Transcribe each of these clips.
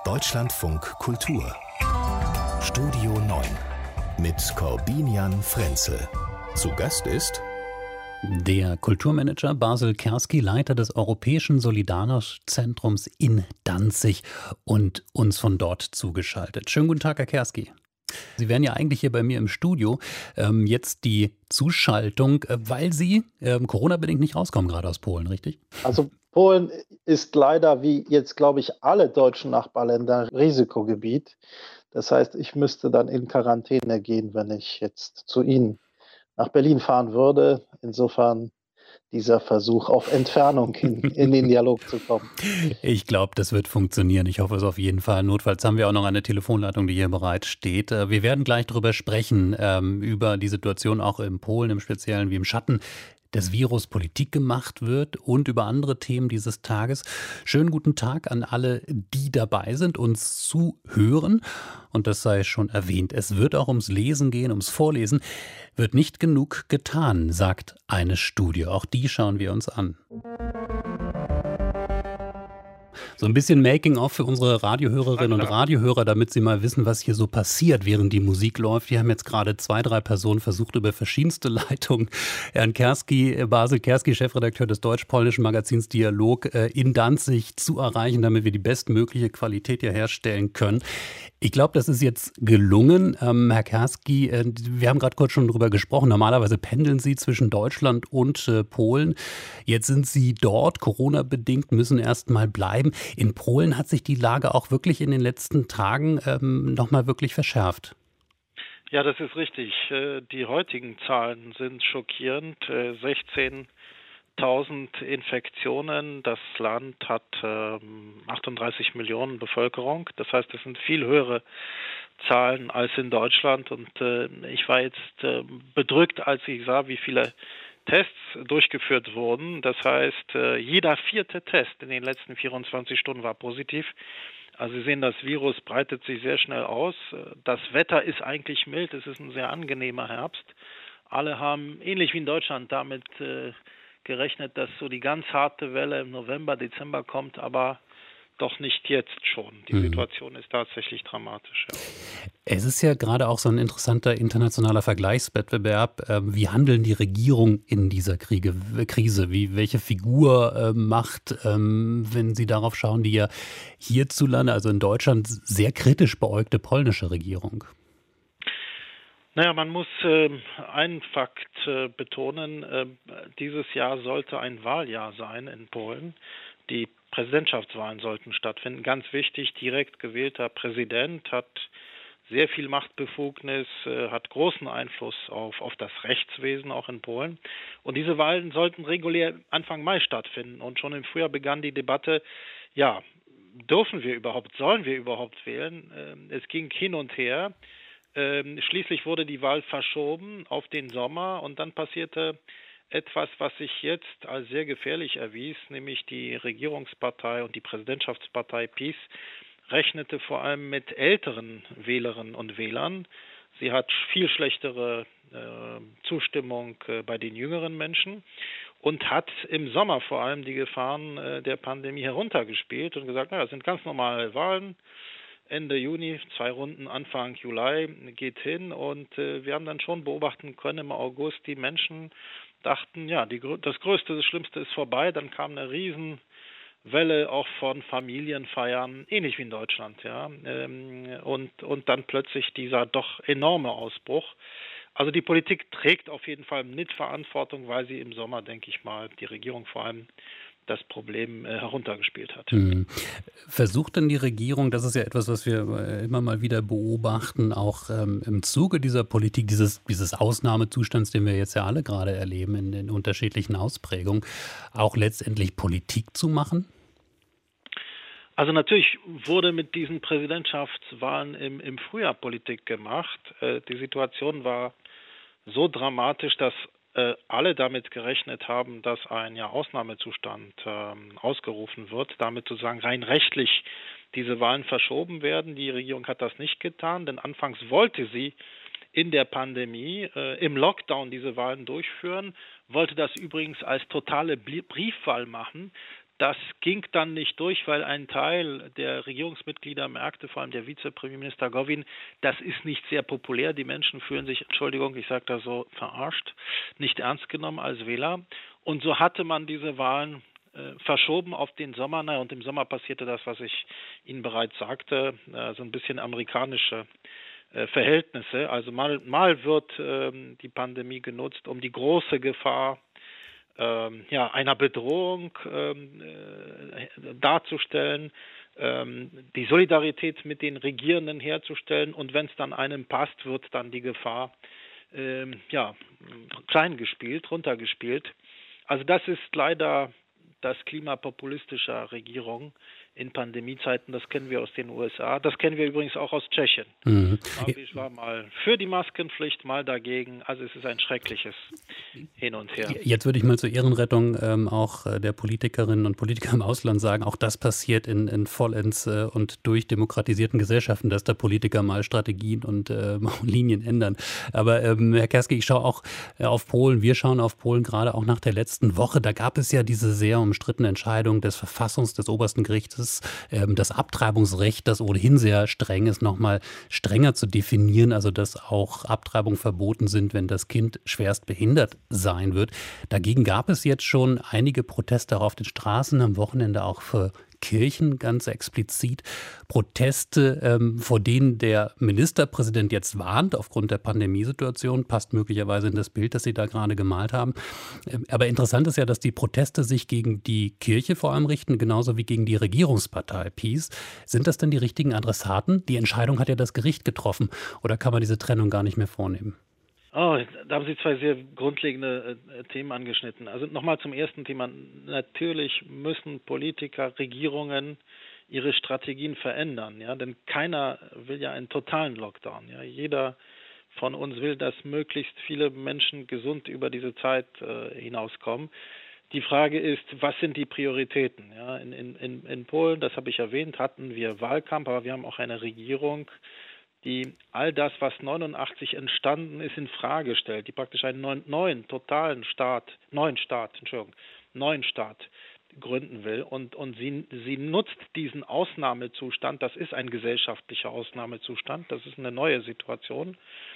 Deutschlandfunk Kultur Studio 9 mit Corbinian Frenzel. Zu Gast ist der Kulturmanager Basil Kerski, Leiter des Europäischen Solidarność-Zentrums in Danzig und uns von dort zugeschaltet. Schönen guten Tag, Herr Kerski. Sie wären ja eigentlich hier bei mir im Studio. Jetzt die Zuschaltung, weil Sie Corona-bedingt nicht rauskommen, gerade aus Polen, richtig? Also Polen ist leider, wie jetzt, glaube ich, alle deutschen Nachbarländer, Risikogebiet. Das heißt, ich müsste dann in Quarantäne gehen, wenn ich jetzt zu Ihnen nach Berlin fahren würde. Insofern dieser Versuch auf Entfernung in den Dialog zu kommen. Ich glaube, das wird funktionieren. Ich hoffe es auf jeden Fall. Notfalls haben wir auch noch eine Telefonleitung, die hier bereit steht. Wir werden gleich darüber sprechen, über die Situation auch in Polen im Speziellen, wie im Schatten des Virus Politik gemacht wird und über andere Themen dieses Tages. Schönen guten Tag an alle, die dabei sind, uns zuhören. Und das sei schon erwähnt. Es wird auch ums Lesen gehen, ums Vorlesen. Wird nicht genug getan, sagt eine Studie. Auch die schauen wir uns an. So ein bisschen Making-of für unsere Radiohörerinnen und Radiohörer, damit sie mal wissen, was hier so passiert, während die Musik läuft. Wir haben jetzt gerade 2, 3 Personen versucht, über verschiedenste Leitungen Herrn Kerski, Basil Kerski, Chefredakteur des deutsch-polnischen Magazins Dialog, in Danzig zu erreichen, damit wir die bestmögliche Qualität hier herstellen können. Ich glaube, das ist jetzt gelungen. Herr Kerski, wir haben gerade kurz schon drüber gesprochen. Normalerweise pendeln Sie zwischen Deutschland und Polen. Jetzt sind Sie dort, Corona-bedingt, müssen erst mal bleiben. In Polen hat sich die Lage auch wirklich in den letzten Tagen nochmal wirklich verschärft. Ja, das ist richtig. Die heutigen Zahlen sind schockierend. 16.000 Infektionen. Das Land hat 38 Millionen Bevölkerung. Das heißt, es sind viel höhere Zahlen als in Deutschland. Und ich war jetzt bedrückt, als ich sah, wie viele Tests durchgeführt wurden. Das heißt, jeder 4. Test in den letzten 24 Stunden war positiv. Also Sie sehen, das Virus breitet sich sehr schnell aus. Das Wetter ist eigentlich mild. Es ist ein sehr angenehmer Herbst. Alle haben, ähnlich wie in Deutschland, damit gerechnet, dass so die ganz harte Welle im November, Dezember kommt, aber doch nicht jetzt schon. Die Situation ist tatsächlich dramatisch. Ja. Es ist ja gerade auch so ein interessanter internationaler Vergleichswettbewerb. Wie handeln die Regierungen in dieser Krise? Welche Figur macht, wenn Sie darauf schauen, die ja hierzulande, also in Deutschland, sehr kritisch beäugte polnische Regierung? Naja, man muss einen Fakt betonen. Dieses Jahr sollte ein Wahljahr sein in Polen. Die Präsidentschaftswahlen sollten stattfinden. Ganz wichtig, direkt gewählter Präsident hat sehr viel Machtbefugnis, hat großen Einfluss auf das Rechtswesen auch in Polen. Und diese Wahlen sollten regulär Anfang Mai stattfinden. Und schon im Frühjahr begann die Debatte, ja, sollen wir überhaupt wählen? Es ging hin und her. Schließlich wurde die Wahl verschoben auf den Sommer und dann passierte etwas, was sich jetzt als sehr gefährlich erwies, nämlich die Regierungspartei und die Präsidentschaftspartei PiS rechnete vor allem mit älteren Wählerinnen und Wählern. Sie hat viel schlechtere Zustimmung bei den jüngeren Menschen und hat im Sommer vor allem die Gefahren der Pandemie heruntergespielt und gesagt, naja, das sind ganz normale Wahlen. Ende Juni, 2 Runden, Anfang Juli geht hin und wir haben dann schon beobachten können im August, die Menschen dachten, ja, das Größte, das Schlimmste ist vorbei. Dann kam eine Riesenwelle auch von Familienfeiern, ähnlich wie in Deutschland, ja, und dann plötzlich dieser doch enorme Ausbruch. Also die Politik trägt auf jeden Fall Mitverantwortung, weil sie im Sommer, denke ich mal, die Regierung vor allem das Problem heruntergespielt hat. Versucht denn die Regierung, das ist ja etwas, was wir immer mal wieder beobachten, auch im Zuge dieser Politik, dieses Ausnahmezustands, den wir jetzt ja alle gerade erleben in den unterschiedlichen Ausprägungen, auch letztendlich Politik zu machen? Also natürlich wurde mit diesen Präsidentschaftswahlen im Frühjahr Politik gemacht. Die Situation war so dramatisch, dass alle damit gerechnet haben, dass ein Ausnahmezustand ausgerufen wird, damit sozusagen rein rechtlich diese Wahlen verschoben werden. Die Regierung hat das nicht getan, denn anfangs wollte sie in der Pandemie im Lockdown diese Wahlen durchführen, wollte das übrigens als totale Briefwahl machen. Das ging dann nicht durch, weil ein Teil der Regierungsmitglieder merkte, vor allem der Vizepremierminister Govin, das ist nicht sehr populär. Die Menschen fühlen sich, Entschuldigung, ich sage das so, verarscht, nicht ernst genommen als Wähler. Und so hatte man diese Wahlen verschoben auf den Sommer. Und im Sommer passierte das, was ich Ihnen bereits sagte, so ein bisschen amerikanische Verhältnisse. Also mal wird die Pandemie genutzt, um die große Gefahr einer Bedrohung darzustellen, die Solidarität mit den Regierenden herzustellen, und wenn es dann einem passt, wird dann die Gefahr klein gespielt, runtergespielt. Also das ist leider das Klima populistischer Regierungen in Pandemiezeiten. Das kennen wir aus den USA. Das kennen wir übrigens auch aus Tschechien. Ich war mal für die Maskenpflicht, mal dagegen. Also es ist ein schreckliches Hin und Her. Jetzt würde ich mal zur Ehrenrettung auch der Politikerinnen und Politiker im Ausland sagen, auch das passiert in vollends und durchdemokratisierten Gesellschaften, dass da Politiker mal Strategien und Linien ändern. Aber Herr Kerski, ich schaue auch auf Polen. Wir schauen auf Polen gerade auch nach der letzten Woche. Da gab es ja diese sehr umstrittene Entscheidung des des obersten Gerichtes, das Abtreibungsrecht, das ohnehin sehr streng ist, nochmal strenger zu definieren, also dass auch Abtreibungen verboten sind, wenn das Kind schwerst behindert sein wird. Dagegen gab es jetzt schon einige Proteste auch auf den Straßen, am Wochenende auch für Kirchen ganz explizit. Proteste, vor denen der Ministerpräsident jetzt warnt, aufgrund der Pandemiesituation, passt möglicherweise in das Bild, das Sie da gerade gemalt haben. Aber interessant ist ja, dass die Proteste sich gegen die Kirche vor allem richten, genauso wie gegen die Regierungspartei PiS. Sind das denn die richtigen Adressaten? Die Entscheidung hat ja das Gericht getroffen. Oder kann man diese Trennung gar nicht mehr vornehmen? Da haben Sie zwei sehr grundlegende Themen angeschnitten. Also nochmal zum ersten Thema. Natürlich müssen Politiker, Regierungen ihre Strategien verändern. Ja? Denn keiner will ja einen totalen Lockdown. Ja? Jeder von uns will, dass möglichst viele Menschen gesund über diese Zeit hinauskommen. Die Frage ist, was sind die Prioritäten? Ja? In Polen, das habe ich erwähnt, hatten wir Wahlkampf, aber wir haben auch eine Regierung, die all das, was 89 entstanden ist, in Frage stellt, die praktisch einen neuen Staat gründen will. Und sie nutzt diesen Ausnahmezustand, das ist ein gesellschaftlicher Ausnahmezustand, das ist eine neue Situation,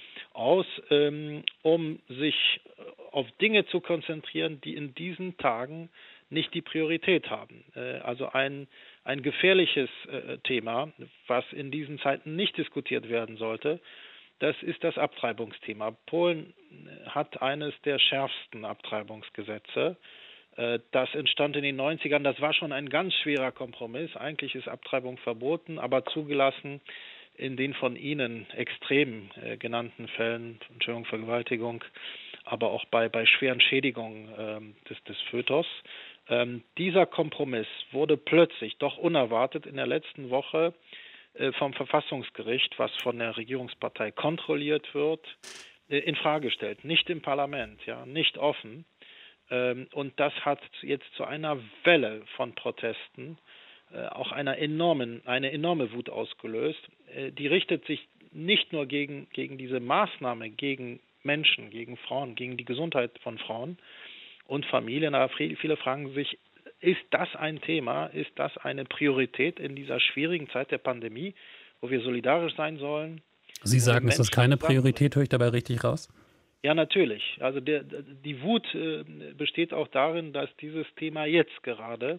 um sich auf Dinge zu konzentrieren, die in diesen Tagen nicht die Priorität haben. Also ein gefährliches Thema, was in diesen Zeiten nicht diskutiert werden sollte, das ist das Abtreibungsthema. Polen hat eines der schärfsten Abtreibungsgesetze. Das entstand in den 90ern. Das war schon ein ganz schwerer Kompromiss. Eigentlich ist Abtreibung verboten, aber zugelassen in den von Ihnen extrem genannten Fällen, Entschuldigung, Vergewaltigung, aber auch bei schweren Schädigungen des Fötus. Dieser Kompromiss wurde plötzlich, doch unerwartet, in der letzten Woche vom Verfassungsgericht, was von der Regierungspartei kontrolliert wird, in Frage gestellt. Nicht im Parlament, ja, nicht offen. Und das hat jetzt zu einer Welle von Protesten, auch eine enorme Wut ausgelöst. Die richtet sich nicht nur gegen diese Maßnahme, gegen Menschen, gegen Frauen, gegen die Gesundheit von Frauen und Familien. Aber viele fragen sich, ist das ein Thema, ist das eine Priorität in dieser schwierigen Zeit der Pandemie, wo wir solidarisch sein sollen? Sie sagen, ist das keine Priorität, höre ich dabei richtig raus? Ja, natürlich. Also die Wut besteht auch darin, dass dieses Thema jetzt gerade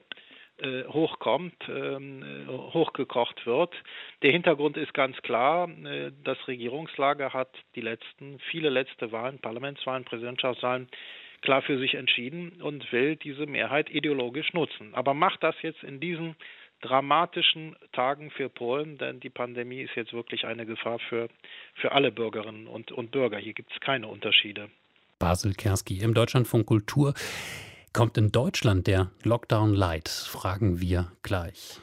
hochgekocht wird. Der Hintergrund ist ganz klar. Das Regierungslager hat viele letzte Wahlen, Parlamentswahlen, Präsidentschaftswahlen, klar für sich entschieden und will diese Mehrheit ideologisch nutzen. Aber macht das jetzt in diesen dramatischen Tagen für Polen, denn die Pandemie ist jetzt wirklich eine Gefahr für alle Bürgerinnen und Bürger. Hier gibt es keine Unterschiede. Basil Kerski im Deutschlandfunk Kultur. Kommt in Deutschland der Lockdown Light? Fragen wir gleich.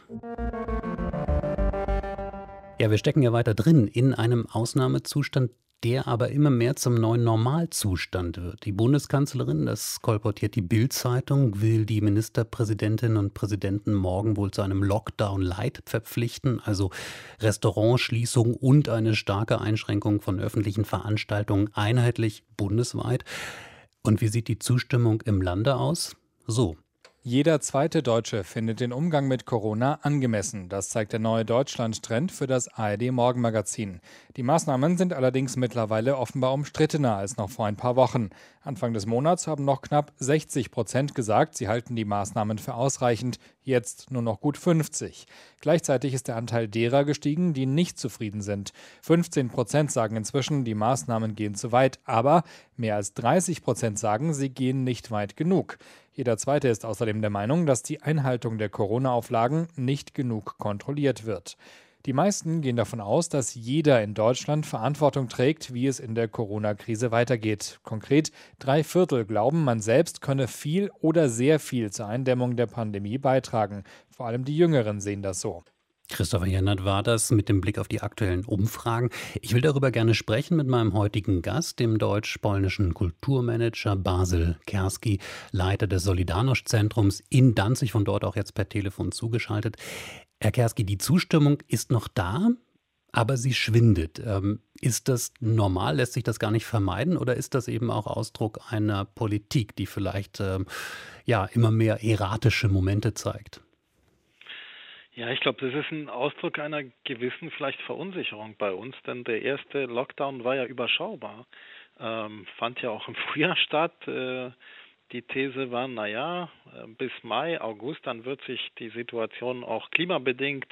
Ja, wir stecken ja weiter drin in einem Ausnahmezustand, der aber immer mehr zum neuen Normalzustand wird. Die Bundeskanzlerin, das kolportiert die Bild-Zeitung, will die Ministerpräsidentinnen und Präsidenten morgen wohl zu einem Lockdown Light verpflichten, also Restaurantschließung und eine starke Einschränkung von öffentlichen Veranstaltungen einheitlich bundesweit. Und wie sieht die Zustimmung im Lande aus? So. Jeder zweite Deutsche findet den Umgang mit Corona angemessen. Das zeigt der neue Deutschland-Trend für das ARD-Morgenmagazin. Die Maßnahmen sind allerdings mittlerweile offenbar umstrittener als noch vor ein paar Wochen. Anfang des Monats haben noch knapp 60% gesagt, sie halten die Maßnahmen für ausreichend, jetzt nur noch gut 50. Gleichzeitig ist der Anteil derer gestiegen, die nicht zufrieden sind. 15% sagen inzwischen, die Maßnahmen gehen zu weit, aber mehr als 30% sagen, sie gehen nicht weit genug. Jeder Zweite ist außerdem der Meinung, dass die Einhaltung der Corona-Auflagen nicht genug kontrolliert wird. Die meisten gehen davon aus, dass jeder in Deutschland Verantwortung trägt, wie es in der Corona-Krise weitergeht. Konkret 3/4 glauben, man selbst könne viel oder sehr viel zur Eindämmung der Pandemie beitragen. Vor allem die Jüngeren sehen das so. Christopher Jennert war das mit dem Blick auf die aktuellen Umfragen. Ich will darüber gerne sprechen mit meinem heutigen Gast, dem deutsch-polnischen Kulturmanager Basil Kerski, Leiter des Solidarność-Zentrums in Danzig, von dort auch jetzt per Telefon zugeschaltet. Herr Kerski, die Zustimmung ist noch da, aber sie schwindet. Ist das normal? Lässt sich das gar nicht vermeiden? Oder ist das eben auch Ausdruck einer Politik, die vielleicht immer mehr erratische Momente zeigt? Ja, ich glaube, das ist ein Ausdruck einer gewissen vielleicht Verunsicherung bei uns, denn der erste Lockdown war ja überschaubar, fand ja auch im Frühjahr statt. Die These war, bis Mai, August, dann wird sich die Situation auch klimabedingt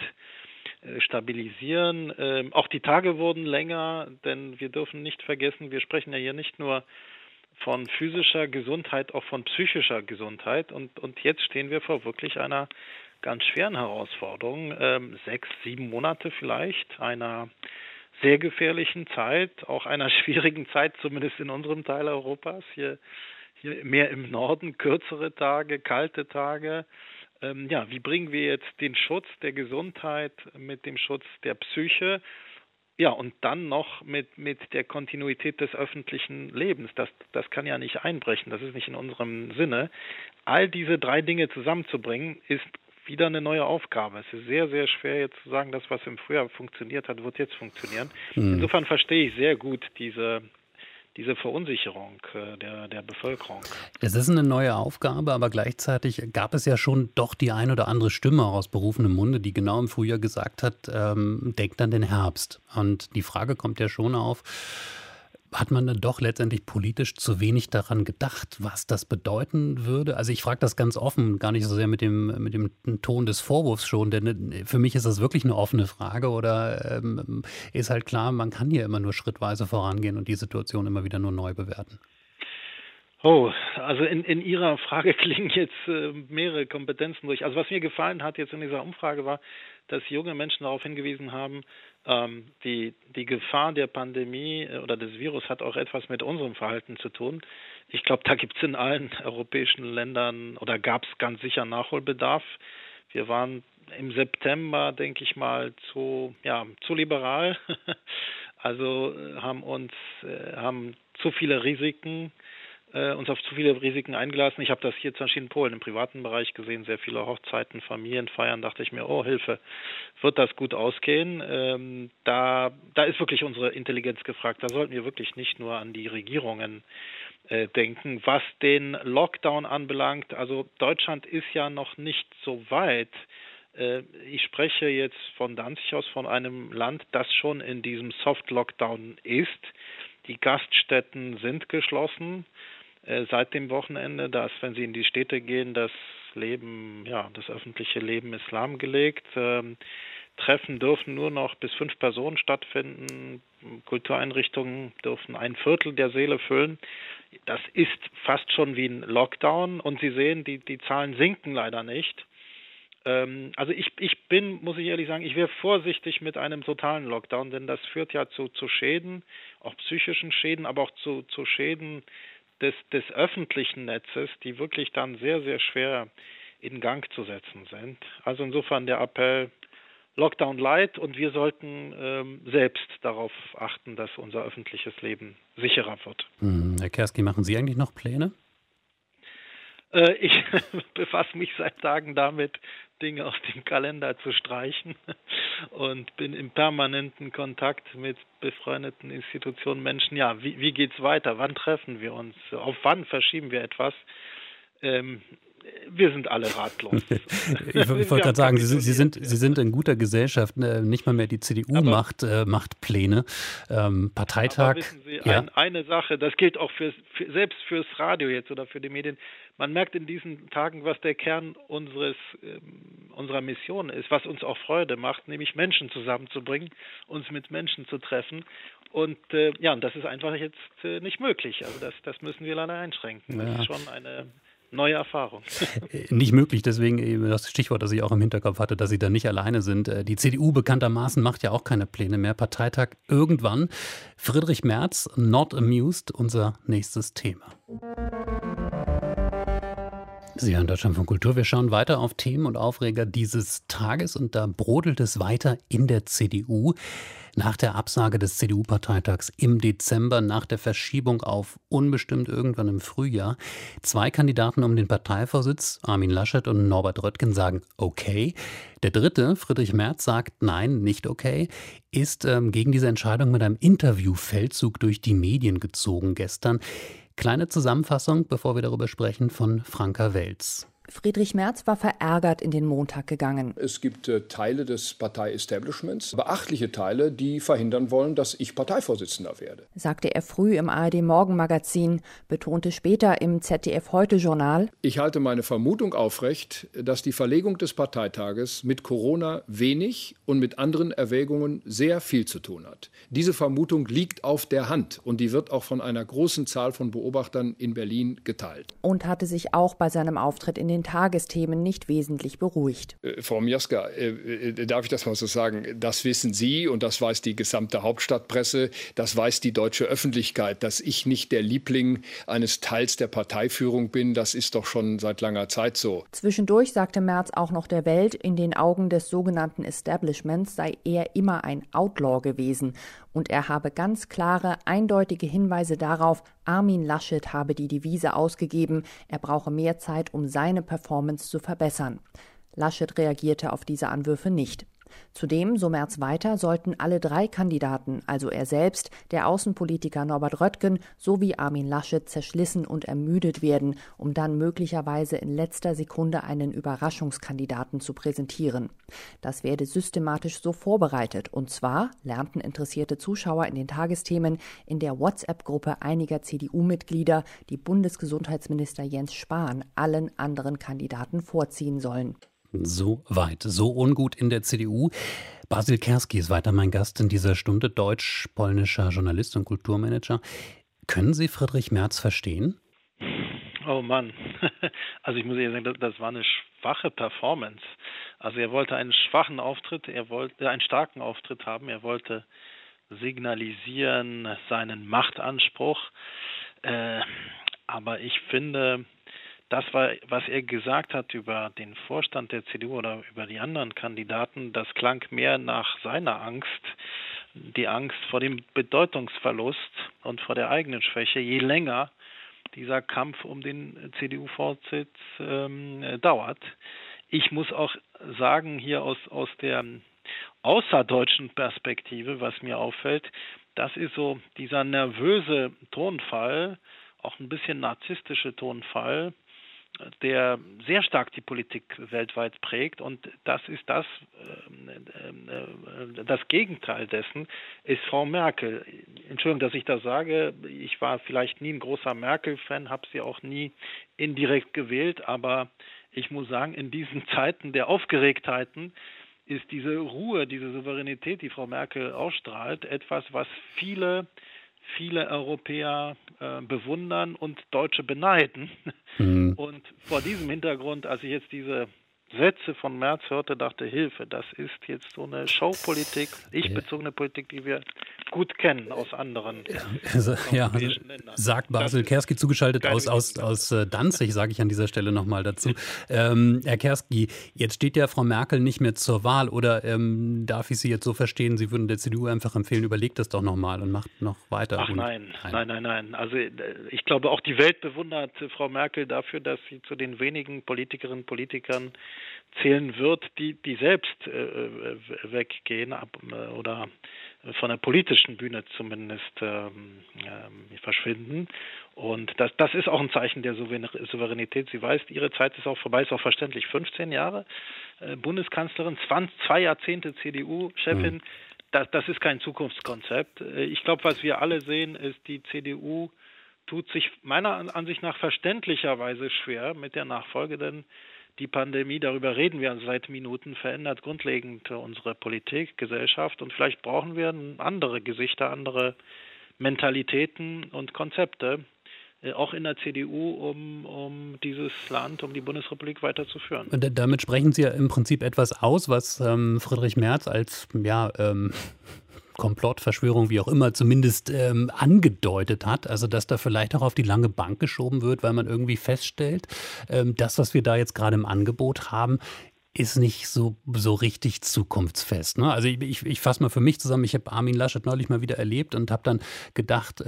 stabilisieren. Auch die Tage wurden länger, denn wir dürfen nicht vergessen, wir sprechen ja hier nicht nur von physischer Gesundheit, auch von psychischer Gesundheit. Und jetzt stehen wir vor wirklich einer ganz schweren Herausforderung. 6, 7 Monate vielleicht, einer sehr gefährlichen Zeit, auch einer schwierigen Zeit, zumindest in unserem Teil Europas. Hier mehr im Norden, kürzere Tage, kalte Tage. Wie bringen wir jetzt den Schutz der Gesundheit mit dem Schutz der Psyche? Ja, und dann noch mit der Kontinuität des öffentlichen Lebens. Das kann ja nicht einbrechen, das ist nicht in unserem Sinne. All diese 3 Dinge zusammenzubringen, ist wieder eine neue Aufgabe. Es ist sehr, sehr schwer jetzt zu sagen, das, was im Frühjahr funktioniert hat, wird jetzt funktionieren. Insofern verstehe ich sehr gut diese Verunsicherung der Bevölkerung. Es ist eine neue Aufgabe, aber gleichzeitig gab es ja schon doch die ein oder andere Stimme auch aus berufenem Munde, die genau im Frühjahr gesagt hat, denkt an den Herbst. Und die Frage kommt ja schon auf, hat man dann doch letztendlich politisch zu wenig daran gedacht, was das bedeuten würde? Also ich frage das ganz offen, gar nicht so sehr mit dem Ton des Vorwurfs schon, denn für mich ist das wirklich eine offene Frage oder ist halt klar, man kann hier immer nur schrittweise vorangehen und die Situation immer wieder nur neu bewerten. Oh, also in Ihrer Frage klingen jetzt mehrere Kompetenzen durch. Also was mir gefallen hat jetzt in dieser Umfrage war, dass junge Menschen darauf hingewiesen haben, die Gefahr der Pandemie oder des Virus hat auch etwas mit unserem Verhalten zu tun. Ich glaube, da gibt es in allen europäischen Ländern oder gab es ganz sicher Nachholbedarf. Wir waren im September, denke ich mal, zu liberal. Also haben zu viele Risiken uns auf zu viele Risiken eingelassen. Ich habe das hier zum Beispiel in Polen im privaten Bereich gesehen, sehr viele Hochzeiten, Familienfeiern, dachte ich mir, oh Hilfe, wird das gut ausgehen? Da ist wirklich unsere Intelligenz gefragt. Da sollten wir wirklich nicht nur an die Regierungen denken. Was den Lockdown anbelangt, also Deutschland ist ja noch nicht so weit. Ich spreche jetzt von Danzig aus, von einem Land, das schon in diesem Soft-Lockdown ist. Die Gaststätten sind geschlossen seit dem Wochenende, wenn Sie in die Städte gehen, das öffentliche Leben ist lahmgelegt. Treffen dürfen nur noch bis 5 Personen stattfinden. Kultureinrichtungen dürfen 1/4 der Säle füllen. Das ist fast schon wie ein Lockdown und Sie sehen, die Zahlen sinken leider nicht. Also muss ich ehrlich sagen, ich wäre vorsichtig mit einem totalen Lockdown, denn das führt ja zu Schäden, auch psychischen Schäden, aber auch zu Schäden des öffentlichen Netzes, die wirklich dann sehr, sehr schwer in Gang zu setzen sind. Also insofern der Appell Lockdown light und wir sollten selbst darauf achten, dass unser öffentliches Leben sicherer wird. Herr Kerski, machen Sie eigentlich noch Pläne? Ich befasse mich seit Tagen damit, Dinge aus dem Kalender zu streichen und bin im permanenten Kontakt mit befreundeten Institutionen, Menschen. Ja, wie geht's weiter? Wann treffen wir uns? Auf wann verschieben wir etwas? wir sind alle ratlos. Ich wollte gerade sagen, Sie sind in guter Gesellschaft. Nicht mal mehr die CDU macht Pläne. Parteitag. Aber wissen Sie, eine Sache, das gilt auch selbst fürs Radio jetzt oder für die Medien. Man merkt in diesen Tagen, was der Kern unserer Mission ist, was uns auch Freude macht, nämlich Menschen zusammenzubringen, uns mit Menschen zu treffen. Und und das ist einfach jetzt nicht möglich. Also das müssen wir leider einschränken. Das ist schon eine neue Erfahrung. Nicht möglich, deswegen eben das Stichwort, das ich auch im Hinterkopf hatte, dass Sie da nicht alleine sind. Die CDU bekanntermaßen macht ja auch keine Pläne mehr. Parteitag irgendwann. Friedrich Merz, not amused, unser nächstes Thema. Sie hören Deutschlandfunk Kultur. Wir schauen weiter auf Themen und Aufreger dieses Tages und da brodelt es weiter in der CDU. Nach der Absage des CDU-Parteitags im Dezember, nach der Verschiebung auf unbestimmt irgendwann im Frühjahr, 2 Kandidaten um den Parteivorsitz, Armin Laschet und Norbert Röttgen, sagen okay. Der dritte, Friedrich Merz, sagt nein, nicht okay, ist gegen diese Entscheidung mit einem Interviewfeldzug durch die Medien gezogen gestern. Kleine Zusammenfassung, bevor wir darüber sprechen, von Franka Welz. Friedrich Merz war verärgert in den Montag gegangen. Es gibt Teile des Partei-Establishments, beachtliche Teile, die verhindern wollen, dass ich Parteivorsitzender werde. Sagte er früh im ARD-Morgenmagazin, betonte später im ZDF-Heute-Journal. Ich halte meine Vermutung aufrecht, dass die Verlegung des Parteitages mit Corona wenig und mit anderen Erwägungen sehr viel zu tun hat. Diese Vermutung liegt auf der Hand und die wird auch von einer großen Zahl von Beobachtern in Berlin geteilt. Und hatte sich auch bei seinem Auftritt in den Tagesthemen nicht wesentlich beruhigt. Frau Miaska, darf ich das mal so sagen? Das wissen Sie und das weiß die gesamte Hauptstadtpresse, das weiß die deutsche Öffentlichkeit, dass ich nicht der Liebling eines Teils der Parteiführung bin, das ist doch schon seit langer Zeit so. Zwischendurch sagte Merz auch noch der Welt, in den Augen des sogenannten Establishments sei er immer ein Outlaw gewesen. Und er habe ganz klare, eindeutige Hinweise darauf, Armin Laschet habe die Devise ausgegeben, er brauche mehr Zeit, um seine Performance zu verbessern. Laschet reagierte auf diese Anwürfe nicht. Zudem, so Merz weiter, sollten alle 3 Kandidaten, also er selbst, der Außenpolitiker Norbert Röttgen sowie Armin Laschet, zerschlissen und ermüdet werden, um dann möglicherweise in letzter Sekunde einen Überraschungskandidaten zu präsentieren. Das werde systematisch so vorbereitet, und zwar, lernten interessierte Zuschauer in den Tagesthemen, in der WhatsApp-Gruppe einiger CDU-Mitglieder, die Bundesgesundheitsminister Jens Spahn allen anderen Kandidaten vorziehen sollen. So weit, so ungut in der CDU. Basil Kerski ist weiter mein Gast in dieser Stunde, deutsch-polnischer Journalist und Kulturmanager. Können Sie Friedrich Merz verstehen? Oh Mann, also ich muss ehrlich sagen, das war eine schwache Performance. Also er wollte einen schwachen Auftritt, er wollte einen starken Auftritt haben, er wollte signalisieren seinen Machtanspruch. Aber ich finde, das war, was er gesagt hat über den Vorstand der CDU oder über die anderen Kandidaten, das klang mehr nach seiner Angst, die Angst vor dem Bedeutungsverlust und vor der eigenen Schwäche, je länger dieser Kampf um den CDU-Vorsitz dauert. Ich muss auch sagen, hier aus der außerdeutschen Perspektive, was mir auffällt, das ist so dieser nervöse Tonfall, auch ein bisschen narzisstische Tonfall, der sehr stark die Politik weltweit prägt, und das ist das Gegenteil dessen ist Frau Merkel. Entschuldigung, dass ich das sage, ich war vielleicht nie ein großer Merkel-Fan, habe sie auch nie indirekt gewählt, aber ich muss sagen, in diesen Zeiten der Aufgeregtheiten ist diese Ruhe, diese Souveränität, die Frau Merkel ausstrahlt, etwas, was viele Europäer bewundern und Deutsche beneiden. Mhm. Und vor diesem Hintergrund, als ich jetzt diese Sätze von Merz hörte, dachte, Hilfe, das ist jetzt so eine Showpolitik, ich-bezogene Politik, die wir gut kennen aus anderen europäischen Ländern. Sagt Basil Kerski, zugeschaltet aus Danzig, sage ich an dieser Stelle nochmal dazu. Herr Kerski, jetzt steht ja Frau Merkel nicht mehr zur Wahl, oder darf ich Sie jetzt so verstehen, Sie würden der CDU einfach empfehlen, überlegt das doch nochmal und macht noch weiter? Ach nein. Also ich glaube, auch die Welt bewundert Frau Merkel dafür, dass sie zu den wenigen Politikerinnen und Politikern zählen wird, die selbst weggehen oder von der politischen Bühne zumindest verschwinden. Und das ist auch ein Zeichen der Souveränität. Sie weiß, ihre Zeit ist auch vorbei, ist auch verständlich. 15 Jahre Bundeskanzlerin, 2 Jahrzehnte CDU-Chefin, das ist kein Zukunftskonzept. Ich glaube, was wir alle sehen, ist, die CDU tut sich meiner Ansicht nach verständlicherweise schwer mit der Nachfolge, denn die Pandemie, darüber reden wir seit Minuten, verändert grundlegend unsere Politik, Gesellschaft und vielleicht brauchen wir andere Gesichter, andere Mentalitäten und Konzepte, auch in der CDU, um dieses Land, um die Bundesrepublik weiterzuführen. Und damit sprechen Sie ja im Prinzip etwas aus, was Friedrich Merz als Komplottverschwörung, wie auch immer, zumindest angedeutet hat. Also, dass da vielleicht auch auf die lange Bank geschoben wird, weil man irgendwie feststellt, das, was wir da jetzt gerade im Angebot haben, ist nicht so richtig zukunftsfest. Ne? Also ich fasse mal für mich zusammen, ich habe Armin Laschet neulich mal wieder erlebt und habe dann gedacht,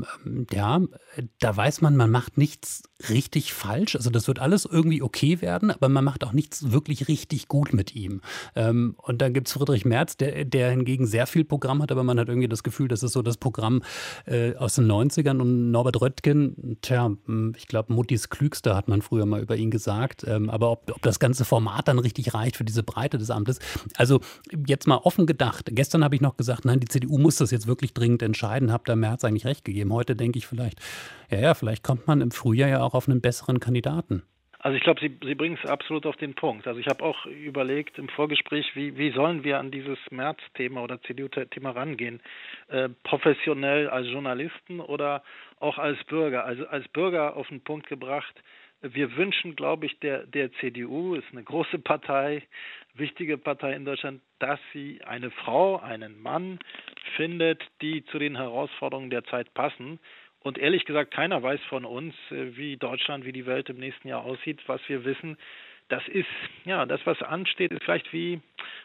da weiß man macht nichts richtig falsch. Also das wird alles irgendwie okay werden, aber man macht auch nichts wirklich richtig gut mit ihm. Und dann gibt es Friedrich Merz, der hingegen sehr viel Programm hat, aber man hat irgendwie das Gefühl, das ist so das Programm aus den 90ern. Und Norbert Röttgen, ich glaube, Muttis Klügster hat man früher mal über ihn gesagt. Aber ob das ganze Format dann richtig reicht für diese Breite des Amtes. Also jetzt mal offen gedacht. Gestern habe ich noch gesagt, nein, die CDU muss das jetzt wirklich dringend entscheiden. Habe da Merz eigentlich recht gegeben. Heute denke ich vielleicht kommt man im Frühjahr ja auch auf einen besseren Kandidaten. Also ich glaube, Sie bringen es absolut auf den Punkt. Also ich habe auch überlegt im Vorgespräch, wie sollen wir an dieses Merz-Thema oder CDU-Thema rangehen? Professionell als Journalisten oder auch als Bürger? Also als Bürger auf den Punkt gebracht, wir wünschen, glaube ich, der CDU, ist eine große Partei, wichtige Partei in Deutschland, dass sie eine Frau, einen Mann findet, die zu den Herausforderungen der Zeit passen. Und ehrlich gesagt, keiner weiß von uns, wie Deutschland, wie die Welt im nächsten Jahr aussieht. Was wir wissen, das ist, das, was ansteht, ist vielleicht wie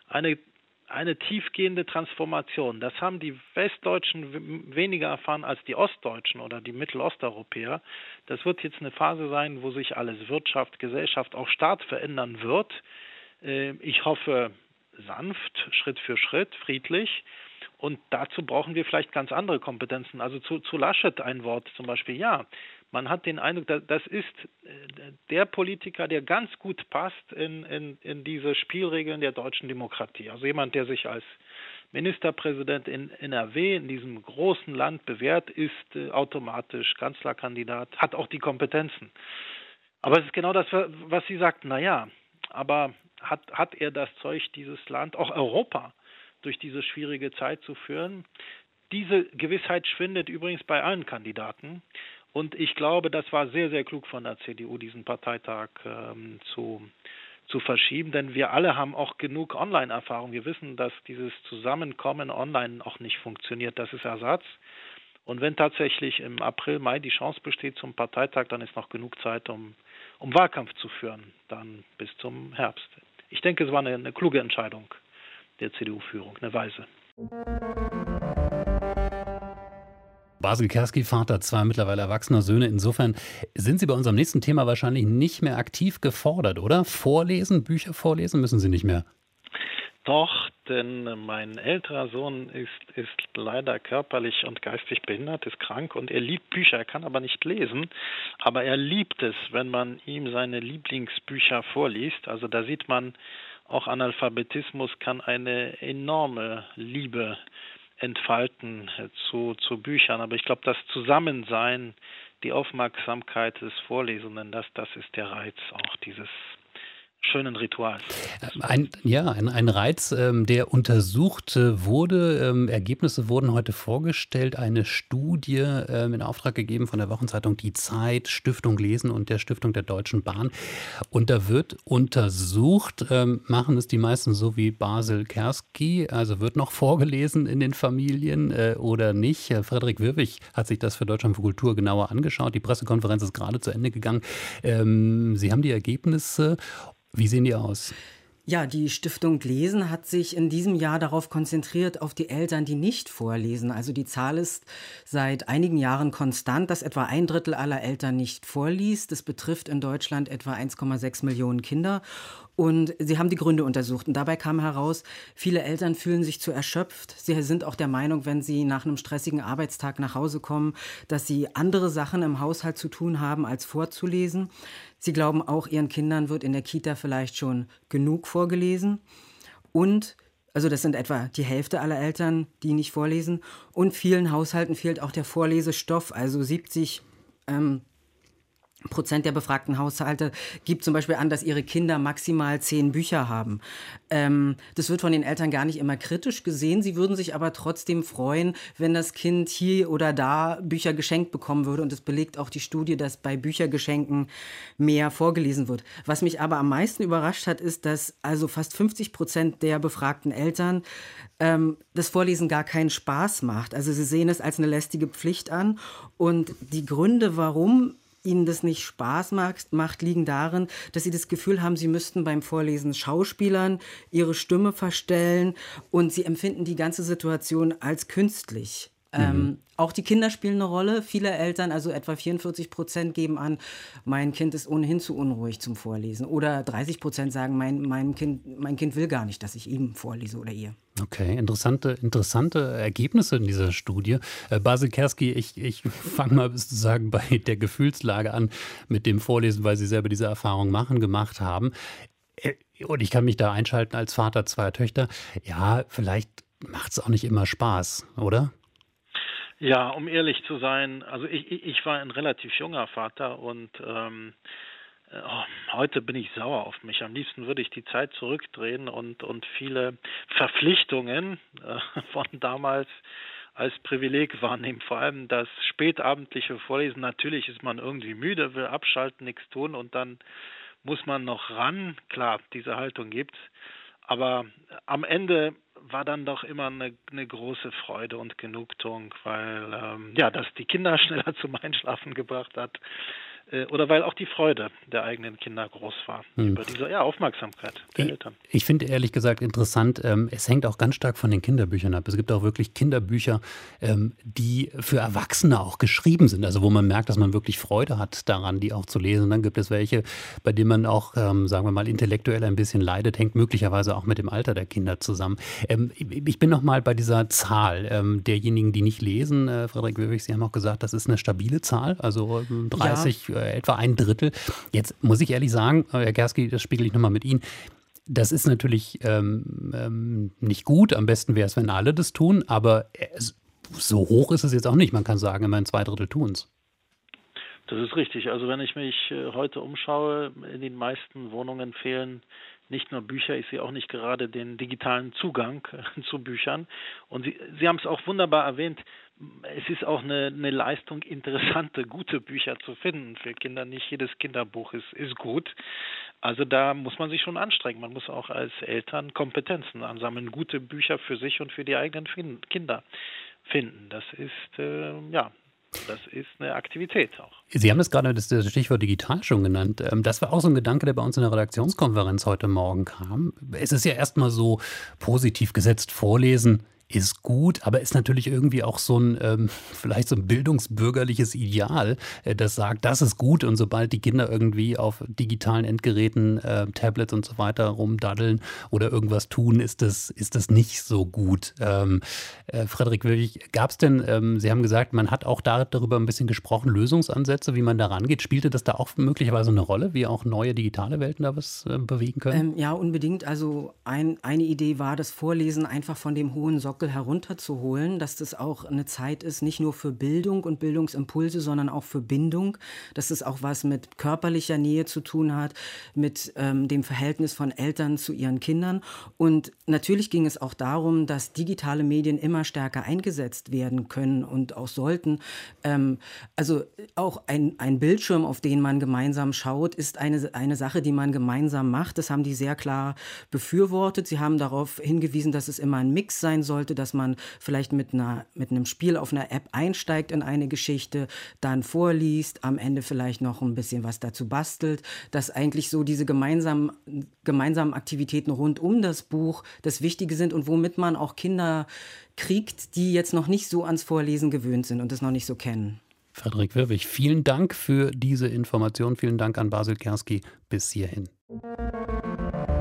eine tiefgehende Transformation. Das haben die Westdeutschen weniger erfahren als die Ostdeutschen oder die Mittelosteuropäer. Das wird jetzt eine Phase sein, wo sich alles, Wirtschaft, Gesellschaft, auch Staat verändern wird. Ich hoffe sanft, Schritt für Schritt, friedlich. Und dazu brauchen wir vielleicht ganz andere Kompetenzen. Also zu Laschet ein Wort zum Beispiel. Ja, man hat den Eindruck, das ist der Politiker, der ganz gut passt in diese Spielregeln der deutschen Demokratie. Also jemand, der sich als Ministerpräsident in NRW, in diesem großen Land bewährt, ist automatisch Kanzlerkandidat, hat auch die Kompetenzen. Aber es ist genau das, was Sie sagten. Naja, aber hat er das Zeug, dieses Land, auch Europa, durch diese schwierige Zeit zu führen? Diese Gewissheit schwindet übrigens bei allen Kandidaten. Und ich glaube, das war sehr, sehr klug von der CDU, diesen Parteitag zu verschieben. Denn wir alle haben auch genug Online-Erfahrung. Wir wissen, dass dieses Zusammenkommen online auch nicht funktioniert. Das ist Ersatz. Und wenn tatsächlich im April, Mai die Chance besteht zum Parteitag, dann ist noch genug Zeit, um Wahlkampf zu führen, dann bis zum Herbst. Ich denke, es war eine kluge Entscheidung der CDU-Führung, eine weise. Basil Kerski, Vater 2 mittlerweile erwachsener Söhne. Insofern sind Sie bei unserem nächsten Thema wahrscheinlich nicht mehr aktiv gefordert, oder? Bücher vorlesen müssen Sie nicht mehr. Doch, denn mein älterer Sohn ist leider körperlich und geistig behindert, ist krank und er liebt Bücher. Er kann aber nicht lesen, aber er liebt es, wenn man ihm seine Lieblingsbücher vorliest. Also da sieht man, auch Analphabetismus kann eine enorme Liebe entfalten zu Büchern. Aber ich glaube, das Zusammensein, die Aufmerksamkeit des Vorlesenden, das ist der Reiz auch dieses schönen Rituals. Ein Reiz, der untersucht wurde. Ergebnisse wurden heute vorgestellt. Eine Studie in Auftrag gegeben von der Wochenzeitung Die Zeit, Stiftung Lesen und der Stiftung der Deutschen Bahn. Und da wird untersucht, machen es die meisten so wie Basil Kerski, also wird noch vorgelesen in den Familien oder nicht. Frederik Wirwig hat sich das für Deutschland für Kultur genauer angeschaut. Die Pressekonferenz ist gerade zu Ende gegangen. Sie haben die Ergebnisse. Wie sehen die aus? Ja, die Stiftung Lesen hat sich in diesem Jahr darauf konzentriert, auf die Eltern, die nicht vorlesen. Also die Zahl ist seit einigen Jahren konstant, dass etwa 1/3 aller Eltern nicht vorliest. Das betrifft in Deutschland etwa 1,6 Millionen Kinder. Und sie haben die Gründe untersucht. Und dabei kam heraus, viele Eltern fühlen sich zu erschöpft. Sie sind auch der Meinung, wenn sie nach einem stressigen Arbeitstag nach Hause kommen, dass sie andere Sachen im Haushalt zu tun haben, als vorzulesen. Sie glauben auch, ihren Kindern wird in der Kita vielleicht schon genug vorgelesen. Und also das sind etwa die Hälfte aller Eltern, die nicht vorlesen. Und vielen Haushalten fehlt auch der Vorlesestoff. Also 70% der befragten Haushalte gibt zum Beispiel an, dass ihre Kinder maximal 10 Bücher haben. Das wird von den Eltern gar nicht immer kritisch gesehen. Sie würden sich aber trotzdem freuen, wenn das Kind hier oder da Bücher geschenkt bekommen würde. Und es belegt auch die Studie, dass bei Büchergeschenken mehr vorgelesen wird. Was mich aber am meisten überrascht hat, ist, dass also fast 50% der befragten Eltern das Vorlesen gar keinen Spaß macht. Also sie sehen es als eine lästige Pflicht an. Und die Gründe, warum ihnen das nicht Spaß macht, liegen darin, dass sie das Gefühl haben, sie müssten beim Vorlesen schauspielern, ihre Stimme verstellen und sie empfinden die ganze Situation als künstlich. Auch die Kinder spielen eine Rolle. Viele Eltern, also etwa 44%, geben an, mein Kind ist ohnehin zu unruhig zum Vorlesen. Oder 30% sagen, mein Kind will gar nicht, dass ich ihm vorlese oder ihr. Okay, interessante Ergebnisse in dieser Studie. Basil Kerski, ich fange mal sozusagen bei der Gefühlslage an mit dem Vorlesen, weil Sie selber diese Erfahrung gemacht haben. Und ich kann mich da einschalten als Vater 2 Töchter. Ja, vielleicht macht es auch nicht immer Spaß, oder? Ja, um ehrlich zu sein, also ich war ein relativ junger Vater und heute bin ich sauer auf mich. Am liebsten würde ich die Zeit zurückdrehen und viele Verpflichtungen von damals als Privileg wahrnehmen. Vor allem das spätabendliche Vorlesen. Natürlich ist man irgendwie müde, will abschalten, nichts tun und dann muss man noch ran. Klar, diese Haltung gibt's. Aber am Ende war dann doch immer eine große Freude und Genugtuung, weil das die Kinder schneller zum Einschlafen gebracht hat oder weil auch die Freude der eigenen Kinder groß war über diese Aufmerksamkeit der Eltern. Ich finde ehrlich gesagt interessant, es hängt auch ganz stark von den Kinderbüchern ab. Es gibt auch wirklich Kinderbücher, die für Erwachsene auch geschrieben sind, also wo man merkt, dass man wirklich Freude hat daran, die auch zu lesen. Und dann gibt es welche, bei denen man auch, sagen wir mal, intellektuell ein bisschen leidet, hängt möglicherweise auch mit dem Alter der Kinder zusammen. Ich bin noch mal bei dieser Zahl derjenigen, die nicht lesen. Frederik Wöwig, Sie haben auch gesagt, das ist eine stabile Zahl, also 30, etwa 1/3. Jetzt muss ich ehrlich sagen, Herr Kerski, das spiegel ich nochmal mit Ihnen, das ist natürlich nicht gut. Am besten wäre es, wenn alle das tun, aber so hoch ist es jetzt auch nicht. Man kann sagen, immerhin 2/3 tun es. Das ist richtig. Also wenn ich mich heute umschaue, in den meisten Wohnungen fehlen nicht nur Bücher, ich sehe auch nicht gerade den digitalen Zugang zu Büchern. Und Sie haben es auch wunderbar erwähnt, es ist auch eine Leistung, interessante, gute Bücher zu finden für Kinder. Nicht jedes Kinderbuch ist gut. Also da muss man sich schon anstrengen. Man muss auch als Eltern Kompetenzen ansammeln, gute Bücher für sich und für die eigenen Kinder finden. Das ist eine Aktivität auch. Sie haben das gerade das Stichwort digital schon genannt. Das war auch so ein Gedanke, der bei uns in der Redaktionskonferenz heute Morgen kam. Es ist ja erstmal so positiv gesetzt, Vorlesen ist gut, aber ist natürlich irgendwie auch so ein, vielleicht so ein bildungsbürgerliches Ideal, das sagt, das ist gut und sobald die Kinder irgendwie auf digitalen Endgeräten, Tablets und so weiter rumdaddeln oder irgendwas tun, ist das nicht so gut. Frederik Wöwig, gab es denn, Sie haben gesagt, man hat auch darüber ein bisschen gesprochen, Lösungsansätze, wie man da rangeht. Spielte das da auch möglicherweise eine Rolle, wie auch neue digitale Welten da was bewegen können? Ja, unbedingt. Also eine Idee war, das Vorlesen einfach von dem hohen Sockel herunterzuholen, dass das auch eine Zeit ist, nicht nur für Bildung und Bildungsimpulse, sondern auch für Bindung, dass das auch was mit körperlicher Nähe zu tun hat, mit dem Verhältnis von Eltern zu ihren Kindern. Und natürlich ging es auch darum, dass digitale Medien immer stärker eingesetzt werden können und auch sollten. Also auch ein Bildschirm, auf den man gemeinsam schaut, ist eine Sache, die man gemeinsam macht. Das haben die sehr klar befürwortet. Sie haben darauf hingewiesen, dass es immer ein Mix sein sollte, dass man vielleicht mit einem Spiel auf einer App einsteigt in eine Geschichte, dann vorliest, am Ende vielleicht noch ein bisschen was dazu bastelt, dass eigentlich so diese gemeinsamen Aktivitäten rund um das Buch das Wichtige sind und womit man auch Kinder kriegt, die jetzt noch nicht so ans Vorlesen gewöhnt sind und das noch nicht so kennen. Frederik Wöwig, vielen Dank für diese Information. Vielen Dank an Basil Kerski bis hierhin.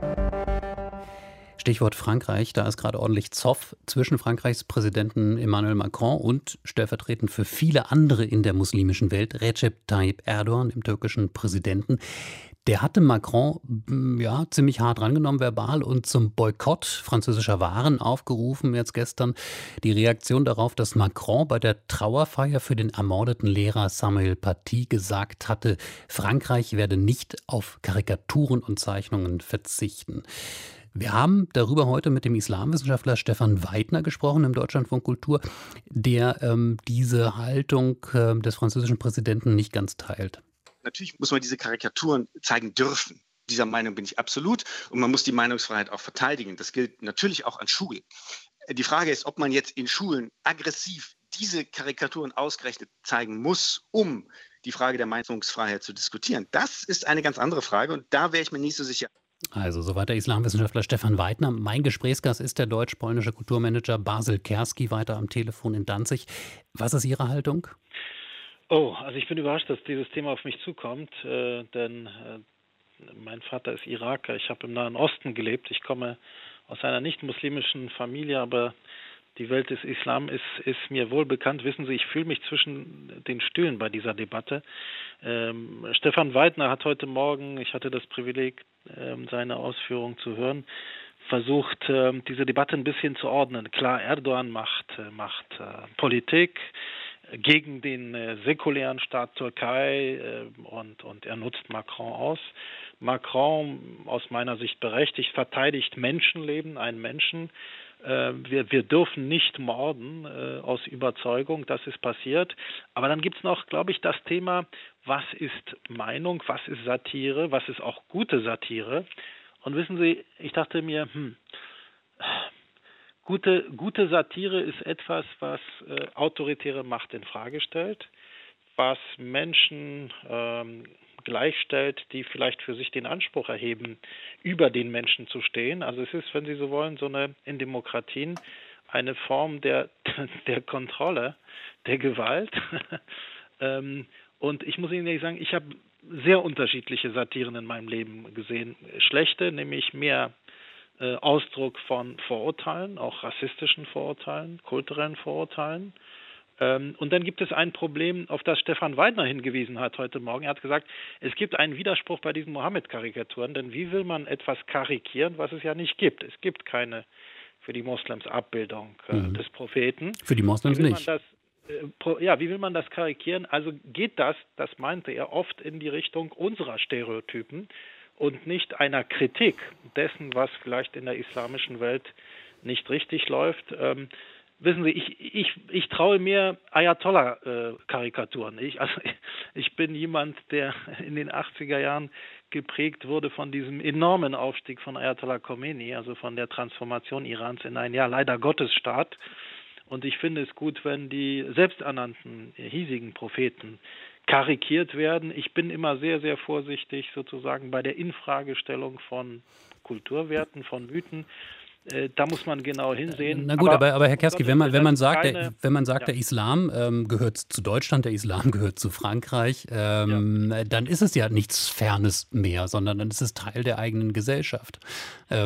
Stichwort Frankreich. Da ist gerade ordentlich Zoff zwischen Frankreichs Präsidenten Emmanuel Macron und stellvertretend für viele andere in der muslimischen Welt Recep Tayyip Erdogan, dem türkischen Präsidenten. Der hatte Macron ziemlich hart rangenommen verbal und zum Boykott französischer Waren aufgerufen jetzt gestern. Die Reaktion darauf, dass Macron bei der Trauerfeier für den ermordeten Lehrer Samuel Paty gesagt hatte, Frankreich werde nicht auf Karikaturen und Zeichnungen verzichten. Wir haben darüber heute mit dem Islamwissenschaftler Stefan Weidner gesprochen im Deutschlandfunk Kultur, der diese Haltung des französischen Präsidenten nicht ganz teilt. Natürlich muss man diese Karikaturen zeigen dürfen. Dieser Meinung bin ich absolut. Und man muss die Meinungsfreiheit auch verteidigen. Das gilt natürlich auch an Schulen. Die Frage ist, ob man jetzt in Schulen aggressiv diese Karikaturen ausgerechnet zeigen muss, um die Frage der Meinungsfreiheit zu diskutieren. Das ist eine ganz andere Frage und da wäre ich mir nicht so sicher. Also, soweit der Islamwissenschaftler Stefan Weidner. Mein Gesprächsgast ist der deutsch-polnische Kulturmanager Basil Kerski, weiter am Telefon in Danzig. Was ist Ihre Haltung? Also ich bin überrascht, dass dieses Thema auf mich zukommt, denn mein Vater ist Iraker, ich habe im Nahen Osten gelebt, ich komme aus einer nicht-muslimischen Familie, aber die Welt des Islam ist mir wohl bekannt. Wissen Sie, ich fühle mich zwischen den Stühlen bei dieser Debatte. Stefan Weidner hat heute Morgen, ich hatte das Privileg, seine Ausführungen zu hören, versucht, diese Debatte ein bisschen zu ordnen. Klar, Erdogan macht Politik gegen den säkulären Staat Türkei und er nutzt Macron aus. Macron, aus meiner Sicht berechtigt, verteidigt Menschenleben, einen Menschen. Wir dürfen nicht morden aus Überzeugung, das ist passiert. Aber dann gibt es noch, glaube ich, das Thema, was ist Meinung, was ist Satire, was ist auch gute Satire. Und wissen Sie, ich dachte mir, Gute Satire ist etwas, was autoritäre Macht in Frage stellt, was Menschen gleichstellt, die vielleicht für sich den Anspruch erheben, über den Menschen zu stehen. Also es ist, wenn Sie so wollen, in Demokratien eine Form der Kontrolle, der Gewalt. Und ich muss Ihnen ehrlich sagen, ich habe sehr unterschiedliche Satiren in meinem Leben gesehen. Schlechte, nämlich mehr Ausdruck von Vorurteilen, auch rassistischen Vorurteilen, kulturellen Vorurteilen. Und dann gibt es ein Problem, auf das Stefan Weidner hingewiesen hat heute Morgen. Er hat gesagt, es gibt einen Widerspruch bei diesen Mohammed-Karikaturen, denn wie will man etwas karikieren, was es ja nicht gibt? Es gibt keine für die Moslems Abbildung des Propheten. Für die Moslems nicht. Wie will man das karikieren? Also geht das meinte er, oft in die Richtung unserer Stereotypen und nicht einer Kritik dessen, was vielleicht in der islamischen Welt nicht richtig läuft. Wissen Sie, ich traue mir Ayatollah-Karikaturen. Ich bin jemand, der in den 80er Jahren geprägt wurde von diesem enormen Aufstieg von Ayatollah Khomeini, also von der Transformation Irans in einen, leider Gottesstaat. Und ich finde es gut, wenn die selbsternannten hiesigen Propheten karikiert werden. Ich bin immer sehr, sehr vorsichtig sozusagen bei der Infragestellung von Kulturwerten, von Mythen. Da muss man genau hinsehen. Na gut, aber Herr Kerski, wenn man sagt, der Islam gehört zu Deutschland, der Islam gehört zu Frankreich, dann ist es ja nichts Fernes mehr, sondern dann ist es Teil der eigenen Gesellschaft. Das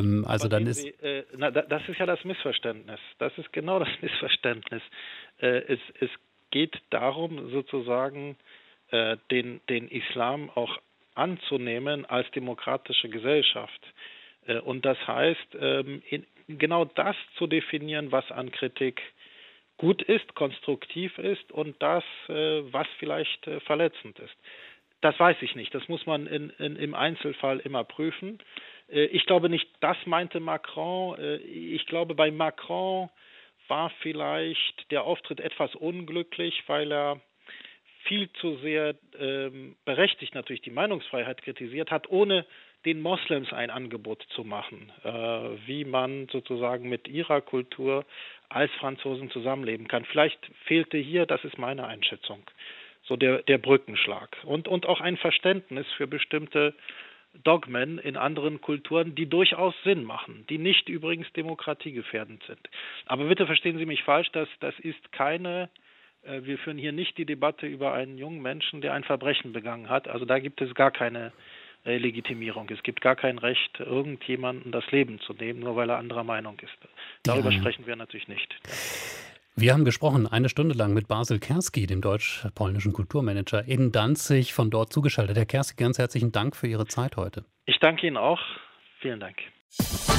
ist ja das Missverständnis. Das ist genau das Missverständnis. Es geht darum, sozusagen den Islam auch anzunehmen als demokratische Gesellschaft. Und das heißt, genau das zu definieren, was an Kritik gut ist, konstruktiv ist und das, was vielleicht verletzend ist. Das weiß ich nicht. Das muss man im Einzelfall immer prüfen. Ich glaube nicht, das meinte Macron. Ich glaube, bei Macron war vielleicht der Auftritt etwas unglücklich, weil er viel zu sehr berechtigt natürlich die Meinungsfreiheit kritisiert hat, ohne den Moslems ein Angebot zu machen, wie man sozusagen mit ihrer Kultur als Franzosen zusammenleben kann. Vielleicht fehlte hier, das ist meine Einschätzung, so der Brückenschlag und auch ein Verständnis für bestimmte Dogmen in anderen Kulturen, die durchaus Sinn machen, die nicht übrigens demokratiegefährdend sind. Aber bitte verstehen Sie mich falsch, das ist keine, wir führen hier nicht die Debatte über einen jungen Menschen, der ein Verbrechen begangen hat. Also da gibt es gar keine Legitimierung. Es gibt gar kein Recht, irgendjemanden das Leben zu nehmen, nur weil er anderer Meinung ist. Darüber sprechen wir natürlich nicht. Wir haben gesprochen, 1 Stunde lang mit Basil Kerski, dem deutsch-polnischen Kulturmanager in Danzig, von dort zugeschaltet. Herr Kerski, ganz herzlichen Dank für Ihre Zeit heute. Ich danke Ihnen auch. Vielen Dank.